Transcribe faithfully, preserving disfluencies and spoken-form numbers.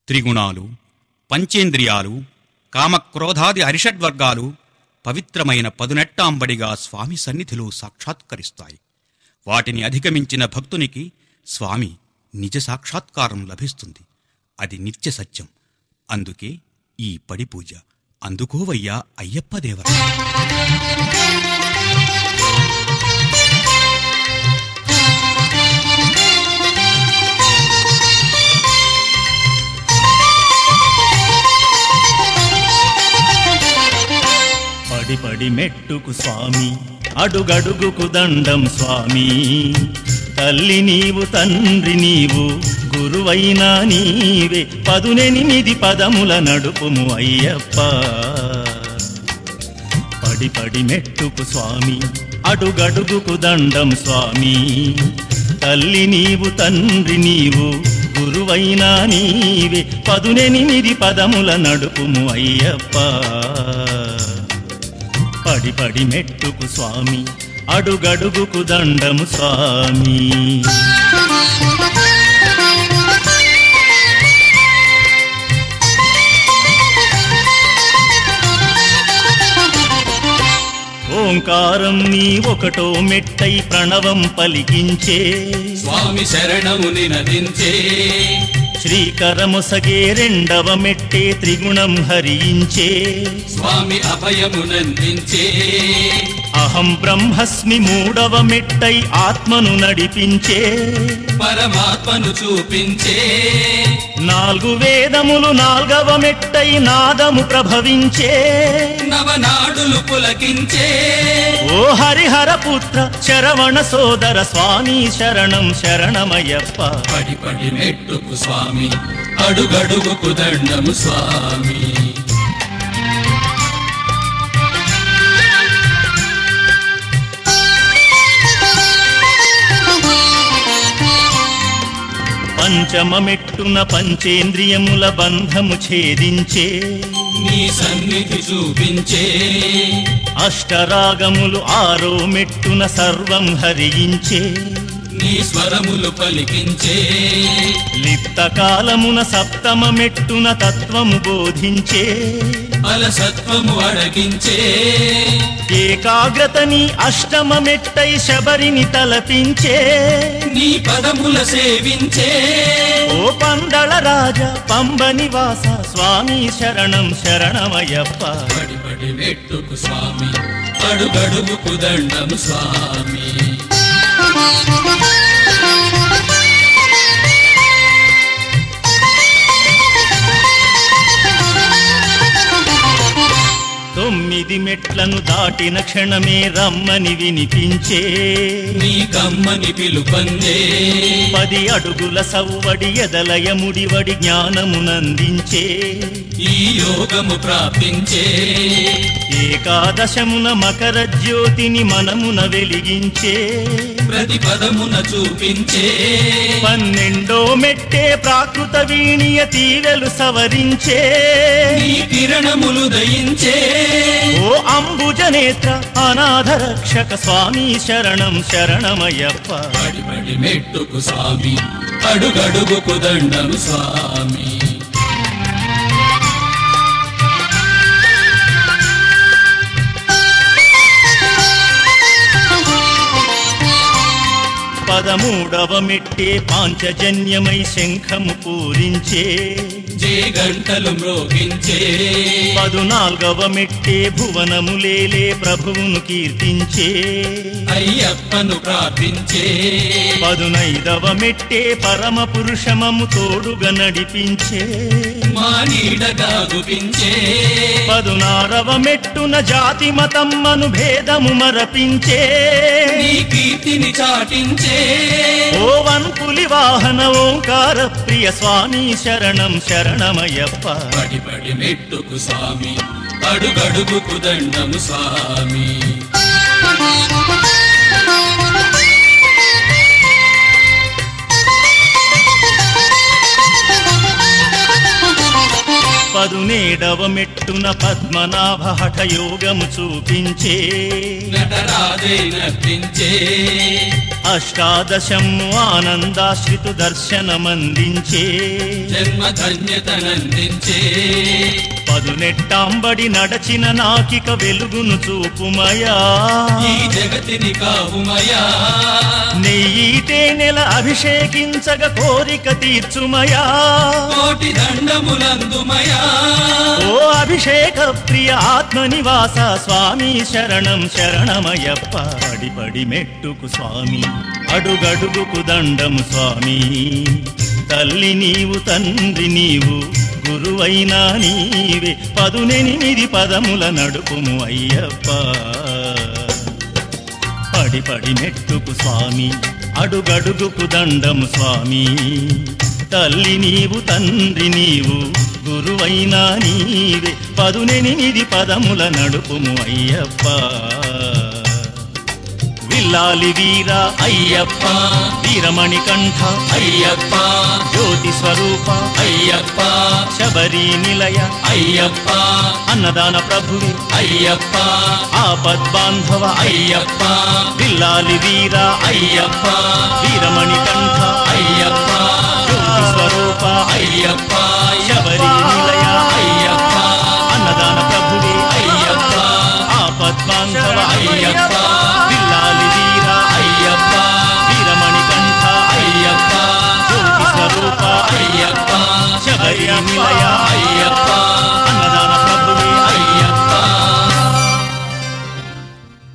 త్రిగుణాలు, పంచేంద్రియాలు, కామక్రోధాది అరిషడ్వర్గాలు పవిత్రమైన పదునెట్టాంబడిగా స్వామి సన్నిధిలో సాక్షాత్కరిస్తాయి. వాటిని అధిగమించిన భక్తునికి స్వామి నిజ సాక్షాత్కారం లభిస్తుంది. అది నిత్య సత్యం. అందుకే ఈ పడి పూజ. అందుకోవయ్యా అయ్యప్ప దేవరా. పడి పడి మెట్టుకు స్వామి, అడుగడుగుకు దండం స్వామి. తల్లి నీవు, తండ్రి నీవు, గురువైనా నీవే. పదునెనిమిది పదముల నడుపుము అయ్యప్ప. పడి పడి మెట్టుకు స్వామి, అడుగడుగుకు దండం స్వామి. తల్లి నీవు, తండ్రి నీవు, గురువైనా నీవే. పదునెనిమిది పదముల నడుపుము అయ్యప్ప. పడి పడి మెట్టుకు స్వామి, అడుగడుగుకు దండము స్వామి. ఓంకారం నీ ఒకటో మెట్టై ప్రణవం పలికించే స్వామి శరణము నినదించే. శ్రీకరమొసగే రెండవ మెట్టే త్రిగుణం హరించే స్వామి అభయమునందించే. అహం బ్రహ్మస్మి మూడవ మెట్టై ఆత్మను నడిపించే పరమాత్మను చూపించే. నాలుగు వేదములు నాల్గవ మెట్టై నాదము ప్రభవించే నవనాడులు పులకించే. ఓ హరిహర పుత్ర శరవణ సోదర స్వామి శరణం శరణమయ్యప్ప. పడి పడి మెట్టుకు స్వామి, అడుగడుగుకు దండము స్వామి. పంచమ మెట్టున పంచేంద్రియముల బంధము ఛేదించే నీ సన్నిధి చూపించే. అష్టరాగములు ఆరో మెట్టున సర్వం హరించే నీ స్వరములు పలికించే. లిప్త కాలమున సప్తమ మెట్టున తత్వము బోధించే అలసత్వము అడగించే. ఏకాగ్రతని అష్టమ మెట్టై శబరిని తలపించే నీ పదముల సేవించే. ఓ పందళ రాజ పంబ నివాస స్వామి శరణం శరణమయ్యప్ప. పడి పడి మెట్టుకు స్వామి, అడుగడుగుకు దండము స్వామి. తొమ్మిది మెట్లను దాటిన క్షణమే రమ్మని వినిపించే నీ కమ్మని పిలుపందే. పది అడుగుల సవ్వడి ఎదలయ ముడివడి జ్ఞానమునందించే ఈ యోగము ప్రాప్తించే. ఏకాదశమున మకర జ్యోతిని మనమున వెలిగించే ప్రతి పదమున చూపించే. పన్నెండో మెట్టే ప్రాకృత వీణియ తీవెలు సవరించే నీ కిరణములు దయించే. ఓ అంబుజ నేత్ర అనాథ రక్షక స్వామి శరణం శరణమయ్యప్ప. పడి పడి మెట్టుకు స్వామి, అడుగడుగుకు దండము స్వామి. పదమూడవ మెట్టే పాంచజన్యమై శంఖము పూరించే జే గంటలు మ్రోగించే. పదునాల్గవ మెట్టే భువనములేలే ప్రభువును కీర్తించే అయ్యప్పను ప్రార్థించే. పదునైదవ మెట్టే పరమ పురుషమము తోడుగా నడిపించే మా నీడగా గుపించే. పదునారవ మెట్టున జాతి మతమ్మను భేదము మరపించే నీ కీర్తిని చాటించే. ఓ వన్పులి వాహన ఓంకార ప్రియ స్వామి శరణం శరణమయ్యప్ప. పడి పడి మెట్టుకు స్వామి, అడుగడుగుకు దండము స్వామి. పదునేడవ మెట్టున పద్మనాభ హఠ యోగము చూపించే నటరాజే నర్తించే. అష్టాదశము ఆనందాశ్రితు దర్శనమందించే జన్మ ధన్యతనందించే పదునెట్టాంబడి నడచిన నాకిక వెలుగును చూపుమయా ఈ జగతిని కావుమయా నెయ్యి తేనెల అభిషేకించగ కోరిక తీర్చుమయా కోటి దండములందుమయా ఓ అభిషేక ప్రియ ఆత్మనివాస స్వామి శరణం శరణమయ్యప్ప పడి పడి మెట్టుకు స్వామి అడుగడుగుకు దండము స్వామి తల్లి నీవు తండ్రి నీవు గురువైనా నీవే పదునెనిమిది పదముల నడుపుము అయ్యప్ప పడి పడి మెట్టుకు స్వామి అడుగడుగుకు దండము స్వామి తల్లి నీవు తండ్రి నీవు గురువైనా నీవే పదునెనిమిది పదముల నడుపుము అయ్యప్ప విల్లాలి వీర అయ్యప్ప వీరమణి కంఠ అయ్యప్ప జ్యోతి స్వరూప అయ్యప్ప శబరి నిలయ అయ్యప్ప అన్నదాన ప్రభువి అయ్యప్ప ఆపద్బాంధవ అయ్యప్ప విల్లాలి వీర అయ్యప్ప వీరమణి కంఠ అయ్యప్ప జ్యోతి స్వరూప అయ్యప్ప శబరి నిలయ అయ్యప్ప అన్నదాన ప్రభువి అయ్యప్ప ఆపద్బాంధవ అయ్యప్ప